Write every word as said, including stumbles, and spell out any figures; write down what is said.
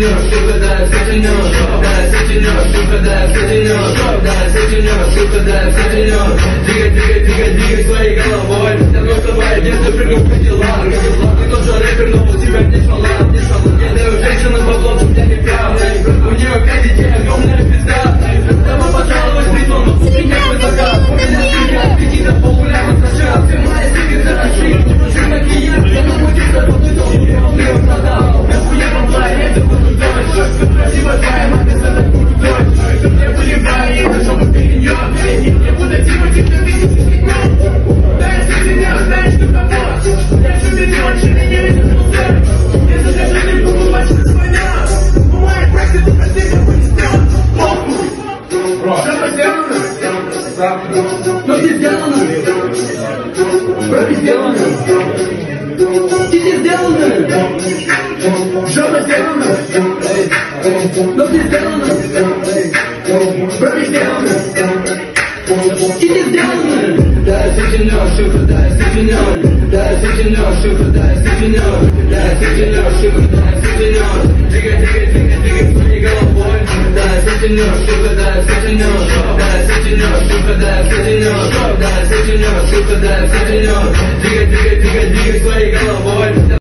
сочинешь, сука, да, сочинешь, да, сочинешь, сука, да, сочинешь, да, сочинешь, сука, да, сочинешь. Двигай, двигай, двигай, двигай своей головой. Давно с тобой одежда прыгнул в дела. Ты тоже рэпер, но у тебя не шалат, не шалат. Я даю женщину по плоту, я не прав. У нее пять детей, огромная пизда. Давай пожаловать в притон, но у меня высока. У меня стилья, какие-то полуляма сначала. Все мои стики хороши, не нужен макияж. Я научился работать, но не он продал. Я могла, это буду дочь. Красивая твоя мать, это буду дочь. Мне были мои, на что мы перейдем. Не буду типа, типа, видеть, да, если ты не знаешь, что помочь. Я же видел, что не видел, что сделать. Если ты же не буду бачить, что война. Бывает, практика, простите, вынесет. Похуй. Что сделано? Что не сделано? Что не сделано? Что не сделано? Что не сделано? Что не сделано? Что не сделано? Что не сделано? Да, сочинешь, сука, да, сочинешь. Да, сочинешь, сука, да, сочинешь. Да, сочинешь, сука, да, сочинешь. Двигай, двигай, двигай, двигай своей головой. Да, сочинешь, сука, да, сочинешь. Да, сочинешь, сука, да, сочинешь. Да, сочинешь, сука, да, сочинешь. Двигай, двигай, двигай, двигай своей головой.